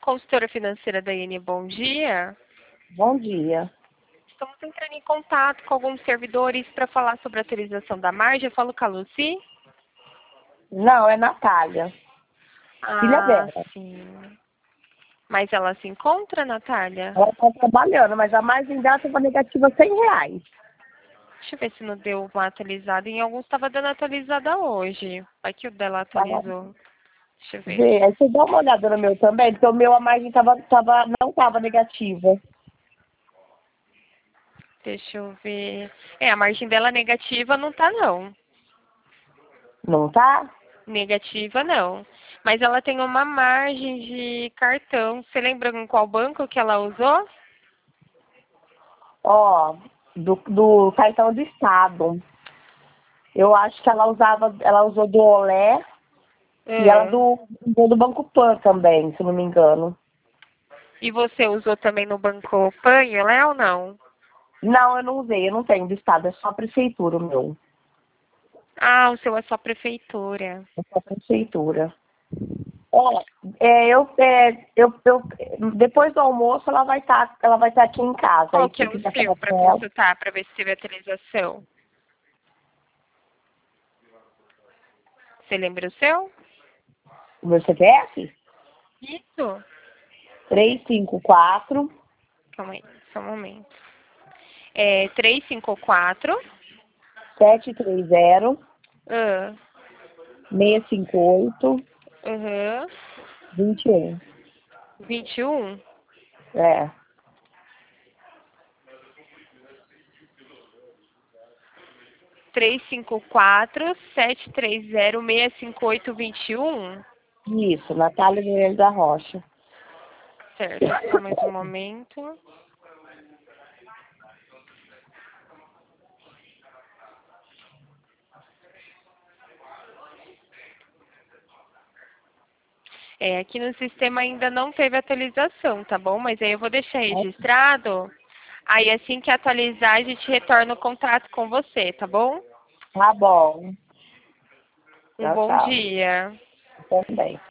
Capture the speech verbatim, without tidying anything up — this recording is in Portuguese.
consultora financeira da I N, bom dia. Bom dia. Estamos entrando em contato com alguns servidores para falar sobre a atualização da margem. Eu falo com a Lucy? Não, é Natália. Filha Ah, dela. sim. Mas ela se encontra, Natália? Ela está trabalhando, mas a margem dela estava negativa cem reais. Deixa eu ver se não deu uma atualizada. Em alguns estava dando atualizada hoje. Vai que o dela atualizou. Deixa eu ver. Vê, aí você dá uma olhada no meu também, porque o meu a margem tava, tava, não estava negativa. Deixa eu ver. É, a margem dela negativa não tá, não. Não tá? Negativa, não. Mas ela tem uma margem de cartão. Você lembra em qual banco que ela usou? Ó, do, do cartão do Estado. Eu acho que ela usava, ela usou do Olé e ela Ah. do, do Banco Pan também, se não me engano. E você usou também no Banco Pan, né, ou não? Não, eu não usei, eu não tenho do Estado, é só a prefeitura o meu. Ah, o seu é só prefeitura. É só a prefeitura. Ó, é, eu, é, eu, eu, depois do almoço ela vai estar, ela vai estar aqui em casa. Qual Aí que se é o quiser seu falar para com ela, consultar, para ver se teve atualização? Você lembra o seu? o meu C P F, Isso. três cinco quatro, Calma aí, só um momento. É três cinco quatro. sete três zero, Ah, seis cinco oito, aham. dois um. vinte e um. É, três cinco quatro, sete três zero, seis cinco oito, vinte e um. isso, Natália Mineiro da Rocha. Certo, só mais um momento. É, aqui no sistema ainda não teve atualização, tá bom? Mas aí eu vou deixar registrado. Aí assim que atualizar, a gente retorna o contrato com você, tá bom? Tá bom. Um Tchau, bom tchau. dia. Também.